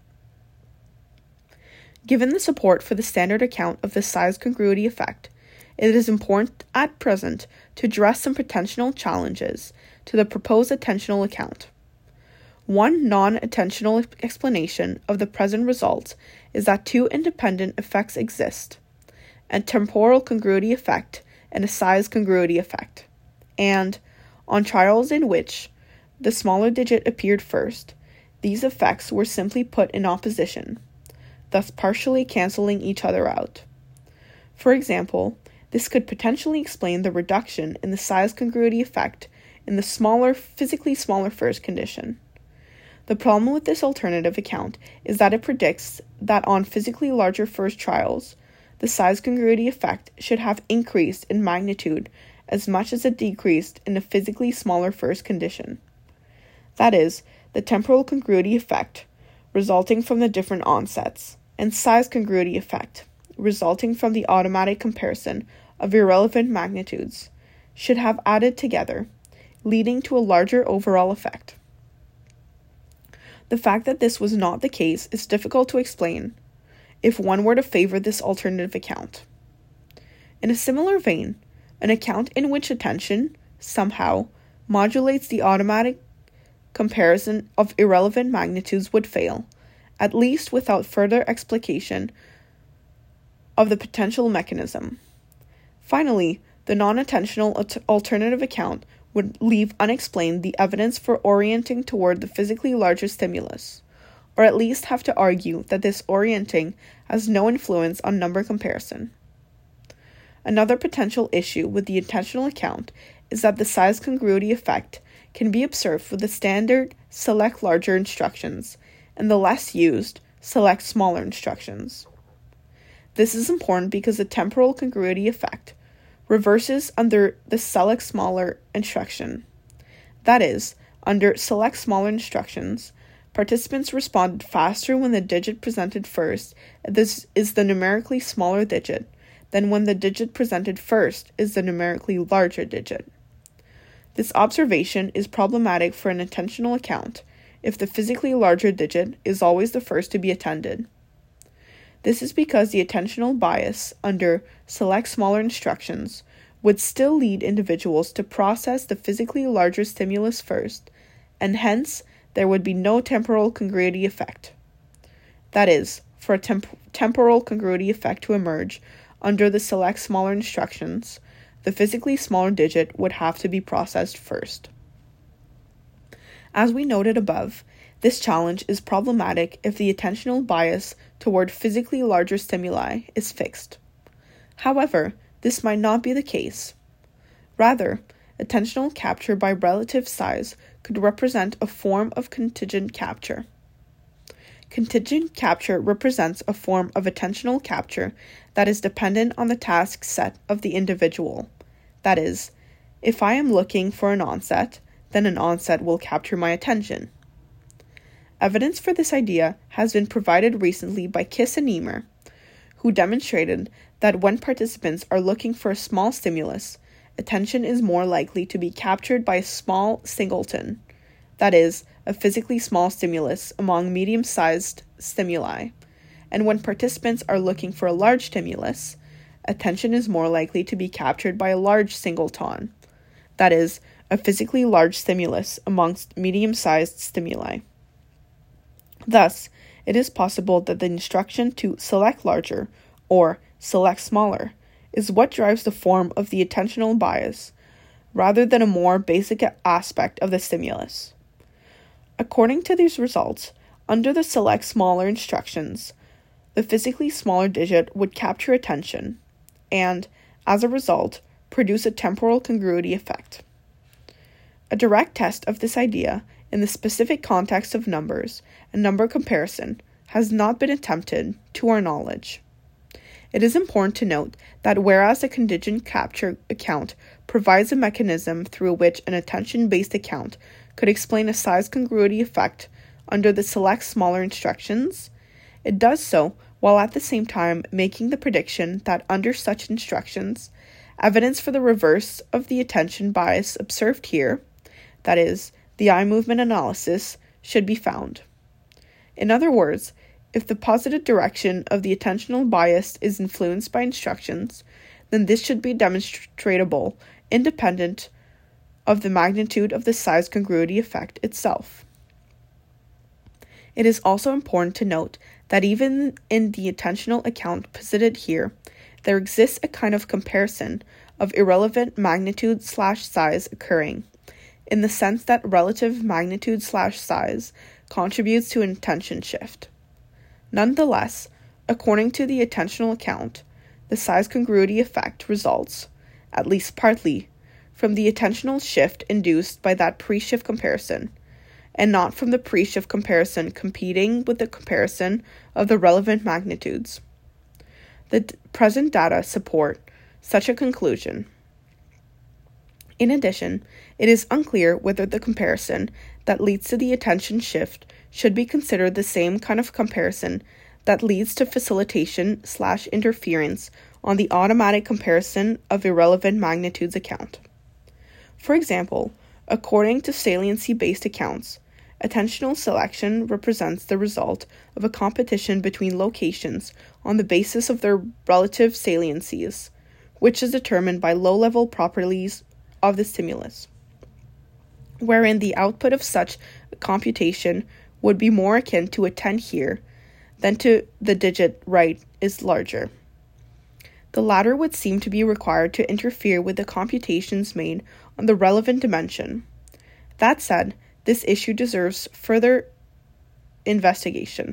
Given the support for the standard account of the size congruity effect, it is important at present to address some potential challenges to the proposed attentional account. One non-attentional explanation of the present results is that 2 independent effects exist, a temporal congruity effect and a size congruity effect, and, on trials in which the smaller digit appeared first, these effects were simply put in opposition, thus partially cancelling each other out. For example, this could potentially explain the reduction in the size congruity effect in the physically smaller first condition. The problem with this alternative account is that it predicts that on physically larger first trials, the size congruity effect should have increased in magnitude as much as it decreased in a physically smaller first condition. That is, the temporal congruity effect, resulting from the different onsets, and size congruity effect, resulting from the automatic comparison of irrelevant magnitudes, should have added together, leading to a larger overall effect. The fact that this was not the case is difficult to explain if one were to favor this alternative account. In a similar vein, an account in which attention, somehow, modulates the automatic comparison of irrelevant magnitudes would fail, at least without further explication of the potential mechanism. Finally, the non-attentional alternative account would leave unexplained the evidence for orienting toward the physically larger stimulus, or at least have to argue that this orienting has no influence on number comparison. Another potential issue with the attentional account is that the size congruity effect can be observed with the standard select larger instructions and the less used select smaller instructions. This is important because the temporal congruity effect reverses under the select smaller instruction. That is, under select smaller instructions, participants responded faster when the digit presented first is the numerically smaller digit than when the digit presented first is the numerically larger digit. This observation is problematic for an attentional account if the physically larger digit is always the first to be attended. This is because the attentional bias under select smaller instructions would still lead individuals to process the physically larger stimulus first, and hence there would be no temporal congruity effect. That is, for a temporal congruity effect to emerge under the select smaller instructions, the physically smaller digit would have to be processed first. As we noted above, this challenge is problematic if the attentional bias toward physically larger stimuli is fixed. However, this might not be the case. Rather, attentional capture by relative size could represent a form of contingent capture. Contingent capture represents a form of attentional capture that is dependent on the task set of the individual. That is, if I am looking for an onset, then an onset will capture my attention. Evidence for this idea has been provided recently by Kiss and Emer, who demonstrated that when participants are looking for a small stimulus, attention is more likely to be captured by a small singleton, that is, a physically small stimulus among medium-sized stimuli, and when participants are looking for a large stimulus, attention is more likely to be captured by a large singleton, that is, a physically large stimulus amongst medium-sized stimuli. Thus, it is possible that the instruction to select larger, or select smaller, is what drives the form of the attentional bias, rather than a more basic aspect of the stimulus. According to these results, under the select smaller instructions, the physically smaller digit would capture attention, and, as a result, produce a temporal congruity effect. A direct test of this idea in the specific context of numbers and number comparison has not been attempted to our knowledge. It is important to note that whereas a contingent capture account provides a mechanism through which an attention-based account could explain a size congruity effect under the select smaller instructions, it does so while at the same time making the prediction that under such instructions, evidence for the reverse of the attention bias observed here, that is, the eye movement analysis, should be found. In other words, if the positive direction of the attentional bias is influenced by instructions, then this should be demonstratable independent of the magnitude of the size congruity effect itself. It is also important to note that even in the attentional account posited here, there exists a kind of comparison of irrelevant magnitude/size occurring, in the sense that relative magnitude/size contributes to an attention shift. Nonetheless, according to the attentional account, the size congruity effect results, at least partly, from the attentional shift induced by that pre-shift comparison, and not from the pre-shift comparison competing with the comparison of the relevant magnitudes. The present data support such a conclusion. In addition, it is unclear whether the comparison that leads to the attention shift should be considered the same kind of comparison that leads to facilitation/interference on the automatic comparison of irrelevant magnitudes account. For example, according to saliency-based accounts, attentional selection represents the result of a competition between locations on the basis of their relative saliencies, which is determined by low-level properties of the stimulus, wherein the output of such a computation would be more akin to a 10 here than to the digit right is larger. The latter would seem to be required to interfere with the computations made on the relevant dimension. That said, this issue deserves further investigation.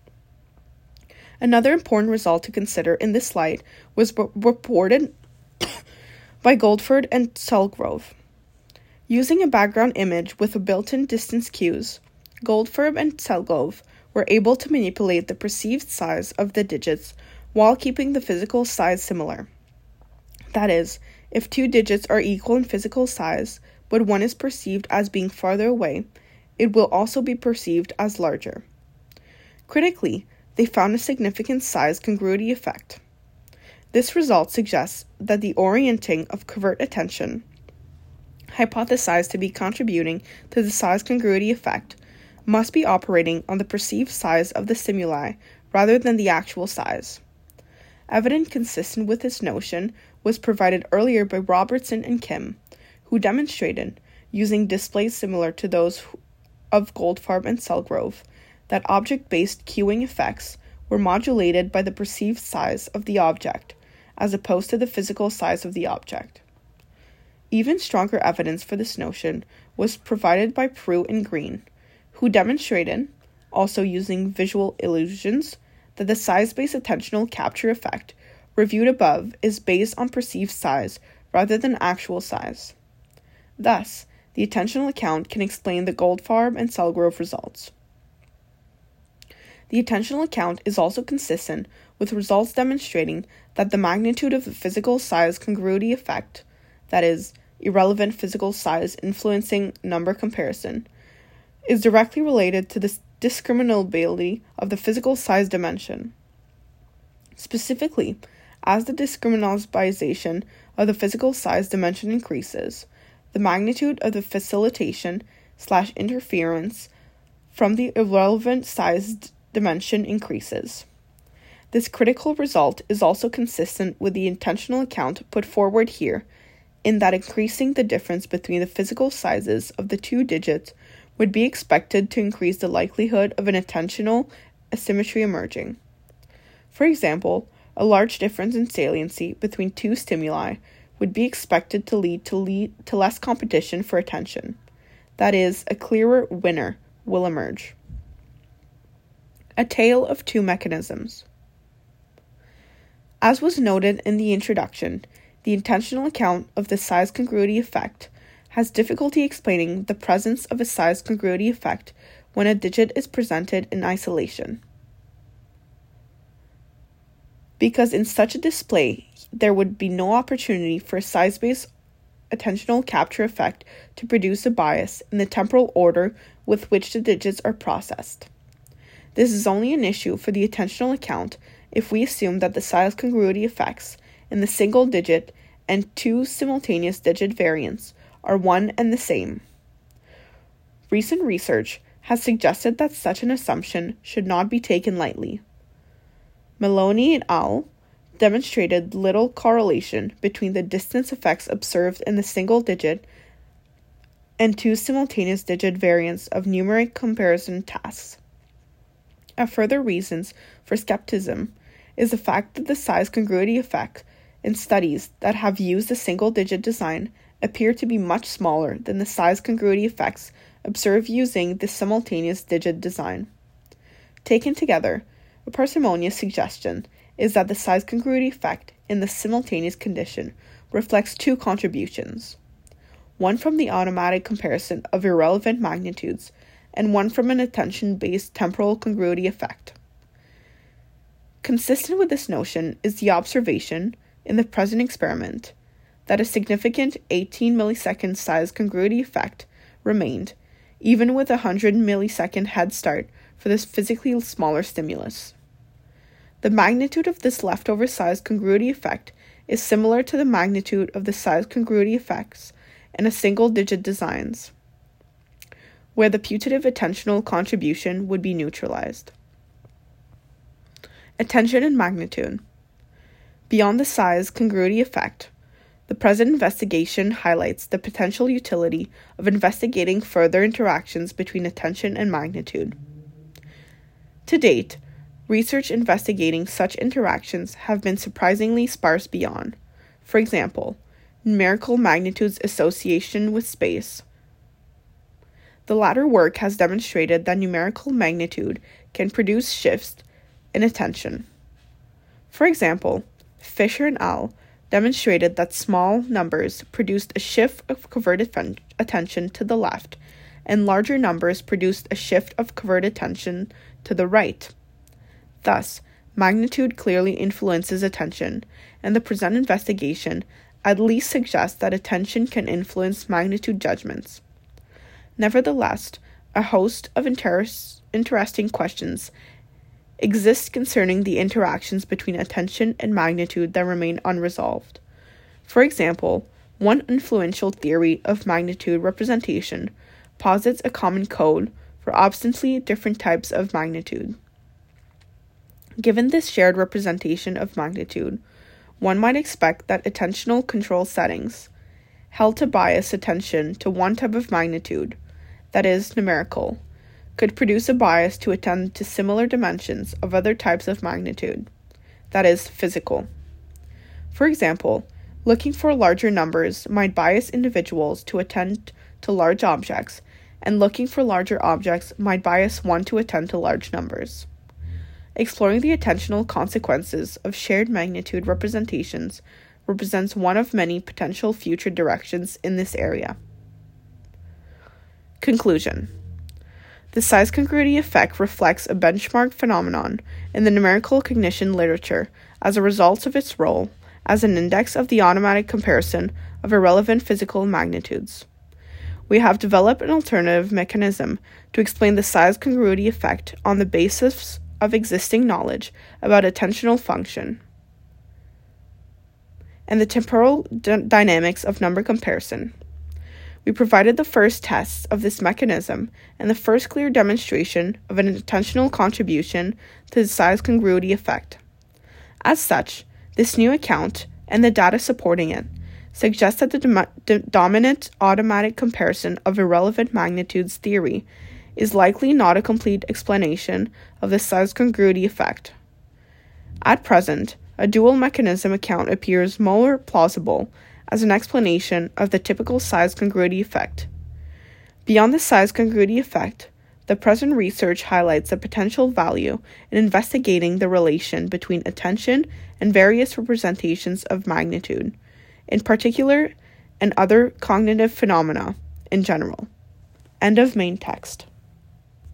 Another important result to consider in this slide was reported by Goldford and Selgrove. Using a background image with a built-in distance cues, Goldford and Selgrove were able to manipulate the perceived size of the digits while keeping the physical size similar. That is, if two digits are equal in physical size, but one is perceived as being farther away, it will also be perceived as larger. Critically, they found a significant size congruity effect. This result suggests that the orienting of covert attention, hypothesized to be contributing to the size congruity effect, must be operating on the perceived size of the stimuli rather than the actual size. Evidence consistent with this notion was provided earlier by Robertson and Kim, who demonstrated, using displays similar to those of Goldfarb and Selgrove, that object-based cueing effects were modulated by the perceived size of the object, as opposed to the physical size of the object. Even stronger evidence for this notion was provided by Prue and Green, who demonstrated, also using visual illusions, that the size-based attentional capture effect reviewed above is based on perceived size rather than actual size. Thus, the attentional account can explain the Goldfarb and Selgrove results. The attentional account is also consistent with results demonstrating that the magnitude of the physical size congruity effect, that is, irrelevant physical size influencing number comparison, is directly related to the discriminability of the physical size dimension. Specifically, as the discriminalization of the physical size dimension increases, the magnitude of the facilitation/interference from the irrelevant size dimension increases. This critical result is also consistent with the intentional account put forward here, in that increasing the difference between the physical sizes of the two digits would be expected to increase the likelihood of an attentional asymmetry emerging. For example, a large difference in saliency between two stimuli would be expected to lead to less competition for attention. That is, a clearer winner will emerge. A tale of two mechanisms. As was noted in the introduction, the intentional account of the size congruity effect has difficulty explaining the presence of a size congruity effect when a digit is presented in isolation. Because in such a display, there would be no opportunity for a size-based attentional capture effect to produce a bias in the temporal order with which the digits are processed. This is only an issue for the attentional account if we assume that the size congruity effects in the single digit and two simultaneous digit variants are one and the same. Recent research has suggested that such an assumption should not be taken lightly. Maloney et al. Demonstrated little correlation between the distance effects observed in the single digit and two simultaneous digit variants of numeric comparison tasks. A further reasons for skepticism is the fact that the size congruity effect in studies that have used a single digit design appear to be much smaller than the size congruity effects observed using the simultaneous digit design. Taken together, a parsimonious suggestion is that the size congruity effect in the simultaneous condition reflects two contributions, one from the automatic comparison of irrelevant magnitudes and one from an attention-based temporal congruity effect. Consistent with this notion is the observation, in the present experiment, that a significant 18 millisecond size congruity effect remained, even with a 100 millisecond head start for this physically smaller stimulus. The magnitude of this leftover size congruity effect is similar to the magnitude of the size congruity effects in a single-digit designs, where the putative attentional contribution would be neutralized. Attention and magnitude. Beyond the size congruity effect, the present investigation highlights the potential utility of investigating further interactions between attention and magnitude. To date, research investigating such interactions have been surprisingly sparse beyond, for example, numerical magnitude's association with space. The latter work has demonstrated that numerical magnitude can produce shifts in attention. For example, Fisher and al. Demonstrated that small numbers produced a shift of covert attention to the left, and larger numbers produced a shift of covert attention to the right. Thus, magnitude clearly influences attention, and the present investigation at least suggests that attention can influence magnitude judgments. Nevertheless, a host of interesting questions exist concerning the interactions between attention and magnitude that remain unresolved. For example, one influential theory of magnitude representation posits a common code for obstinately different types of magnitude. Given this shared representation of magnitude, one might expect that attentional control settings held to bias attention to one type of magnitude, that is, numerical, could produce a bias to attend to similar dimensions of other types of magnitude, that is, physical. For example, looking for larger numbers might bias individuals to attend to large objects, and looking for larger objects might bias one to attend to large numbers. Exploring the attentional consequences of shared magnitude representations represents one of many potential future directions in this area. Conclusion. The size congruity effect reflects a benchmark phenomenon in the numerical cognition literature as a result of its role as an index of the automatic comparison of irrelevant physical magnitudes. We have developed an alternative mechanism to explain the size congruity effect on the basis of existing knowledge about attentional function and the temporal dynamics of number comparison. We provided the first tests of this mechanism and the first clear demonstration of an attentional contribution to the size congruity effect. As such, this new account and the data supporting it suggest that the dominant automatic comparison of irrelevant magnitudes theory is likely not a complete explanation of the size congruity effect. At present, a dual mechanism account appears more plausible as an explanation of the typical size congruity effect. Beyond the size congruity effect, the present research highlights the potential value in investigating the relation between attention and various representations of magnitude, in particular, and other cognitive phenomena in general. End of main text.